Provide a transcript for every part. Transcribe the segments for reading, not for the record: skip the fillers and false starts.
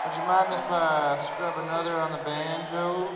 Would you mind if I scrub another on the banjo?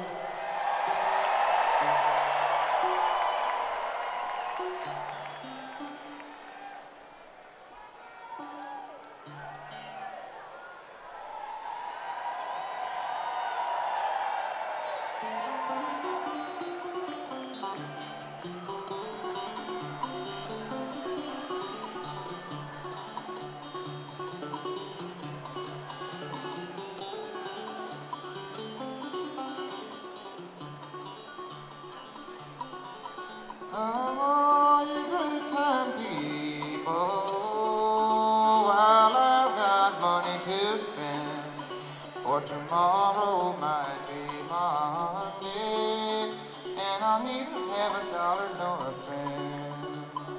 Come on, you good time people, while I've got money to spend, for tomorrow might be Monday, and I'll neither have a dollar nor a friend.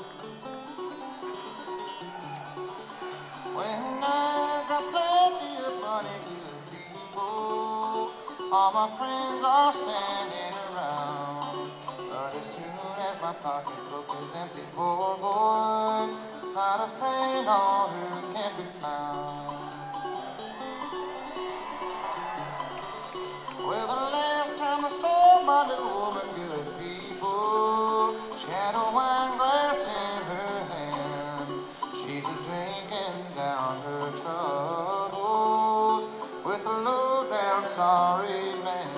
When I got plenty of money, good people, all my friends are standing around. But as soon as my pocketbook is empty, poor boy, not a friend on earth can be found. Well, the last time I saw my little woman, good people, she had a wine glass in her hand. She's a drinking down her troubles with a low down sorry man.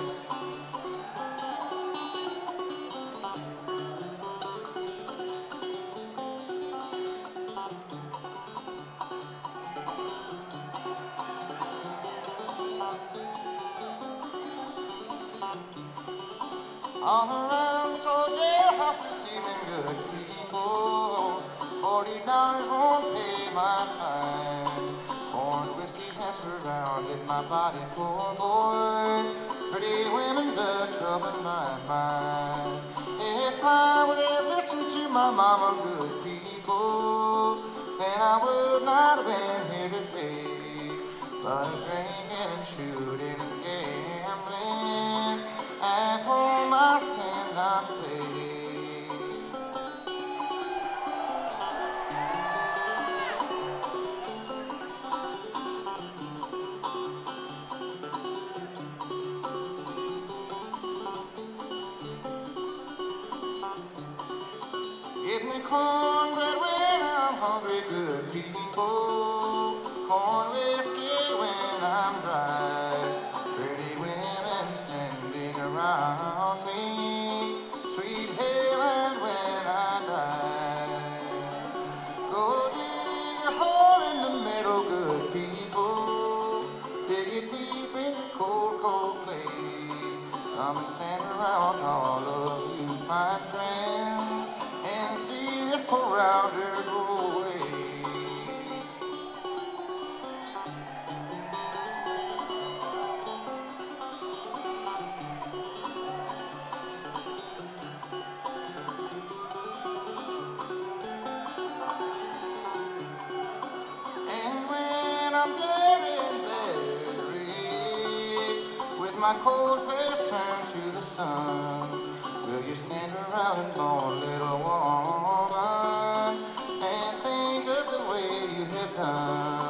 All around this old jailhouse is seeming good people. $40 won't pay my fine. Corn whiskey has surrounded my body, poor boy. Pretty women's a trouble in my mind. If I would have listened to my mama, good people, then I would not have been here today. But drinking and shooting and gambling, at home I cannot stay. Give me cornbread when I'm hungry, good people. Corn whiskey when I'm dry. Pretty women standing around me. Sweet heaven when I die. Go dig a hole in the middle, good people. Dig it deep in the cold, cold clay. Come and stand around, all of you fine friends, and see this poor rounder go away. And when I'm dead and buried, with my cold face turned to the sun, will you stand around and mourn, little woman, and think of the way you have done?